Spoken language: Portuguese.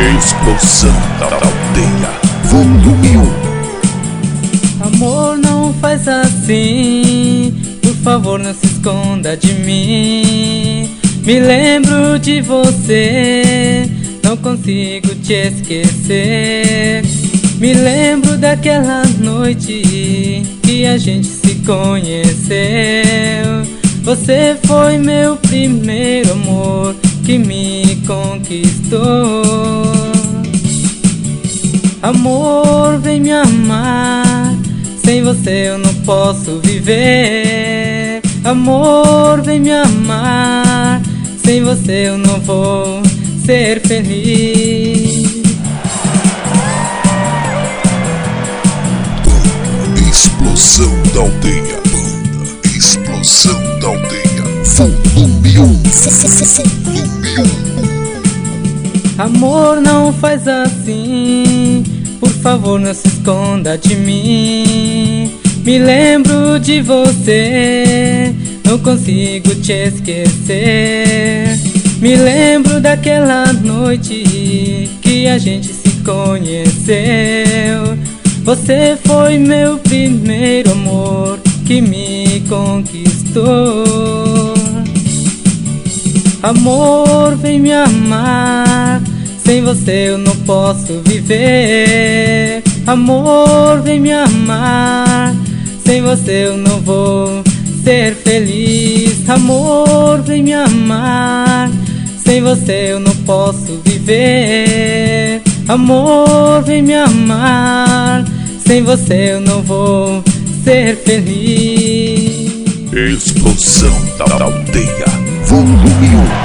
Explosão da aldeia, volume 1. Amor, não faz assim, por favor não se esconda de mim. Me lembro de você, não consigo te esquecer. Me lembro daquela noite que a gente se conheceu. Você foi meu primeiro amor que me conquistou. Amor, vem me amar, sem você eu não posso viver. Amor, vem me amar, sem você eu não vou ser feliz. Explosão da aldeia, banda Explosão da aldeia, volume 1. Amor, não faz assim, por favor não se esconda de mim. Me lembro de você, não consigo te esquecer. Me lembro daquela noite que a gente se conheceu. Você foi meu primeiro amor que me conquistou. Amor, vem me amar, sem você eu não posso viver. Amor, vem me amar, sem você eu não vou ser feliz. Amor, vem me amar, sem você eu não posso viver. Amor, vem me amar, sem você eu não vou ser feliz. Explosão da aldeia, volume 1.